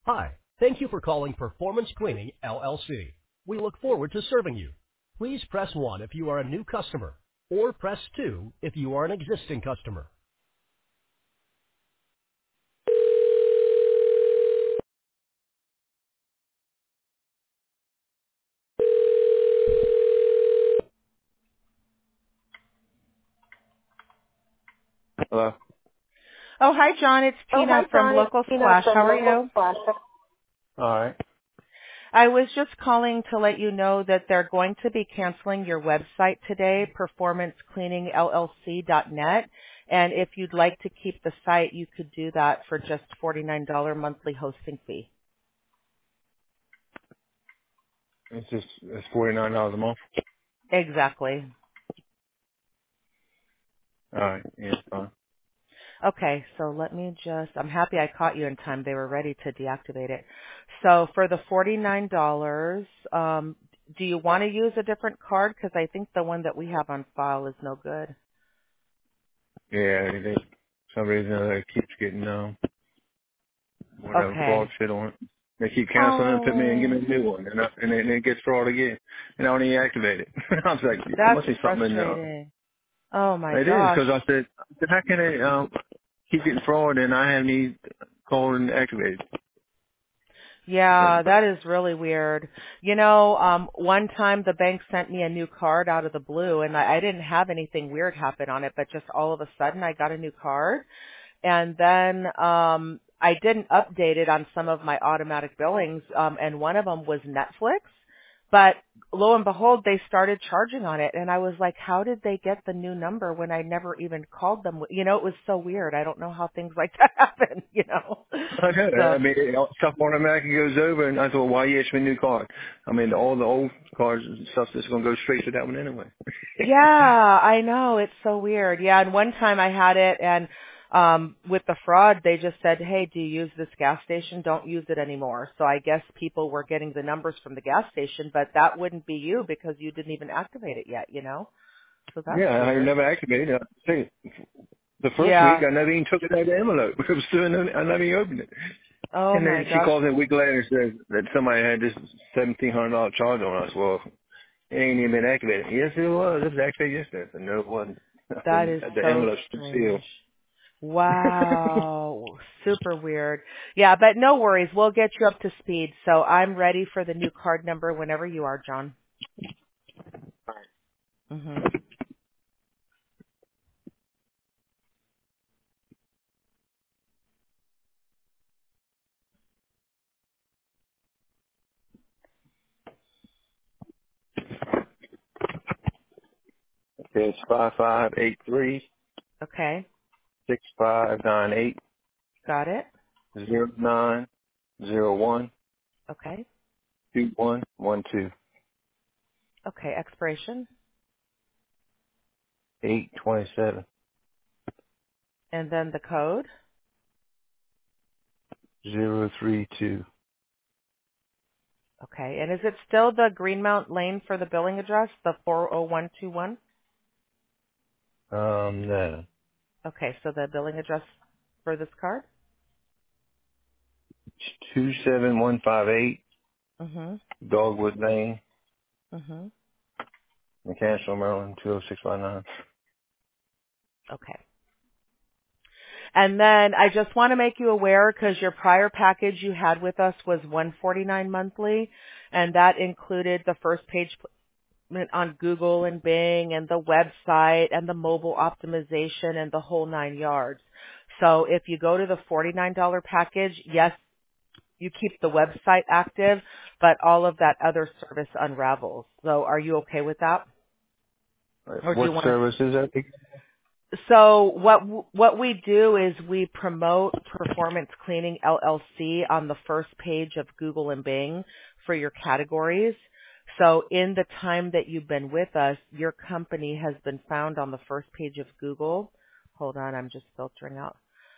Hi, thank you for calling Performance Cleaning, LLC. We look forward to serving you. Please press 1 if you are a new customer, or press 2 if you are an existing customer. Hello. Oh, hi, John. It's Oh, hi, Tina from John. It's Local Tina Splash. from How are Local you? Splash. All right. I was just calling to let you know that they're going to be canceling your website today, performancecleaningllc.net. And if you'd like to keep the site, you could do that for just $49 monthly hosting fee. It's $49 a month. Exactly. All right. Yeah, it's fine. Okay, so let me just, I'm happy I caught you in time. They were ready to deactivate it. So for the $49, do you want to use a different card? Because I think the one that we have on file is no good. Yeah, some reason it keeps getting whatever fraud Okay. shit on it. They keep canceling it, put me and give me Oh, a new one, and then it gets fraud again, and I don't even activate it. I was like, there that's must be something in there. frustrating. Oh my It is gosh. because I said, how can it keep getting fraud and I haven't even called and activated? Yeah, that is really weird. You know, one time the bank sent me a new card out of the blue and I didn't have anything weird happen on it, but just all of a sudden I got a new card. And then I didn't update it on some of my automatic billings, and one of them was Netflix. But lo and behold, they started charging on it, and I was like, "How did they get the new number when I never even called them?" You know, it was so weird. I don't know how things like that happen. You know, I know that. I so mean, stuff automatically goes over, and I thought, why you issue me a new card? I mean, all the old cards and stuff is going to go straight to that one anyway. yeah, I know. It's so weird. Yeah, and one time I had it and with the fraud they just said, "Hey, do you use this gas station? Don't use it anymore." So I guess people were getting the numbers from the gas station, but that wouldn't be you because you didn't even activate it yet, you know? So that's Yeah, I weird. never activated it. See, the first week Yeah. I never even took it out of the envelope. It was still I never even opened it. Oh And my then she gosh. calls me a week later and says that somebody had this $1,700 charge on us. Well, it ain't even been activated. Yes, it was. It was activated yesterday. I said, no, it wasn't. That is The so envelope's still strange. sealed. Wow. Super weird. Yeah, but no worries. We'll get you up to speed. So I'm ready for the new card number whenever you are, John. Mhm. Okay, it's 5583 Okay. 6598 Got it. 0901 Okay. 2112 Okay. Expiration 827 and then the code. 032. Okay. And is it still the Greenmount Lane for the billing address, the 40121? No. Okay. So the billing address for this card? 27158 Mhm. Dogwood Lane, Mhm. Mechanicsville, Maryland 20659. Okay. And then I just want to make you aware because your prior package you had with us was $149 monthly, and that included the first page placement on Google and Bing and the website and the mobile optimization and the whole 9 yards. So if you go to the $49 package, yes, you keep the website active, but all of that other service unravels. So are you okay with that? Or do What you want to service is that? So what we do is we promote Performance Cleaning LLC on the first page of Google and Bing for your categories. So in the time that you've been with us, your company has been found on the first page of Google. Hold on, I'm just filtering out.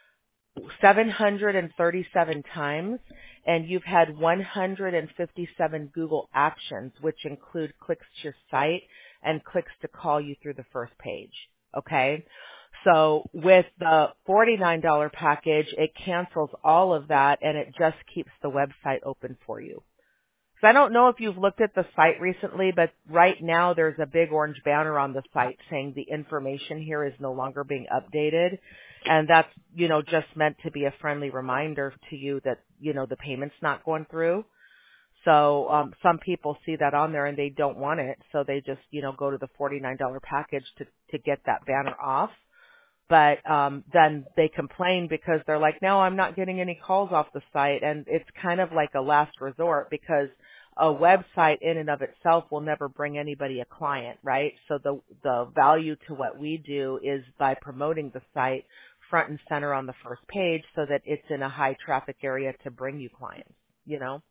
737 times, and you've had 157 Google actions, which include clicks to your site and clicks to call you through the first page. Okay? So with the $49 package, it cancels all of that and it just keeps the website open for you. So I don't know if you've looked at the site recently, but right now there's a big orange banner on the site saying the information here is no longer being updated. And that's, just meant to be a friendly reminder to you that, the payment's not going through. So some people see that on there and they don't want it. So they just, go to the $49 package to get that banner off. But then they complain because they're like, no, I'm not getting any calls off the site. And it's kind of like a last resort because a website in and of itself will never bring anybody a client, right? So the value to what we do is by promoting the site front and center on the first page so that it's in a high traffic area to bring you clients.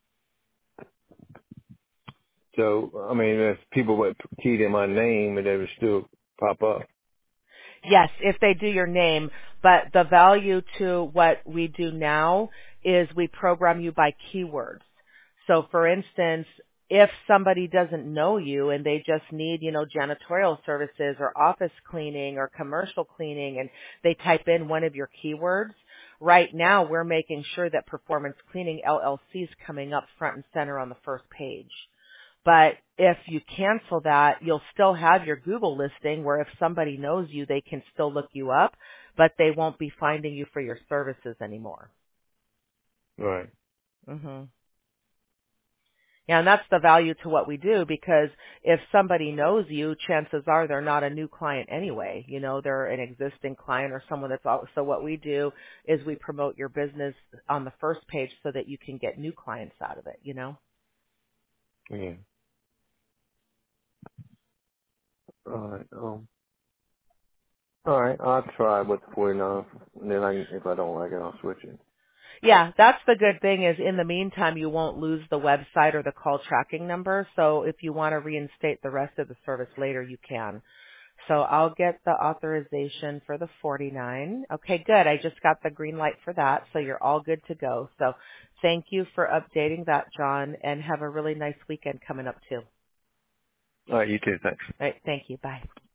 So, I mean, if people would keyed in my name, and they would still pop up. Yes, if they do your name, but the value to what we do now is we program you by keywords. So for instance, if somebody doesn't know you and they just need, janitorial services or office cleaning or commercial cleaning and they type in one of your keywords, right now we're making sure that Performance Cleaning LLC is coming up front and center on the first page. But if you cancel that, you'll still have your Google listing where if somebody knows you, they can still look you up, but they won't be finding you for your services anymore. Right. Mhm. Yeah, and that's the value to what we do because if somebody knows you, chances are they're not a new client anyway. They're an existing client or someone that's so what we do is we promote your business on the first page so that you can get new clients out of it. Yeah. All right. I'll try with the 49, and then if I don't like it, I'll switch it. Yeah, that's the good thing is in the meantime, you won't lose the website or the call tracking number. So if you want to reinstate the rest of the service later, you can. So I'll get the authorization for the 49. Okay, good. I just got the green light for that. So you're all good to go. So thank you for updating that, John, and have a really nice weekend coming up too. All right. You too. Thanks. All right. Thank you. Bye.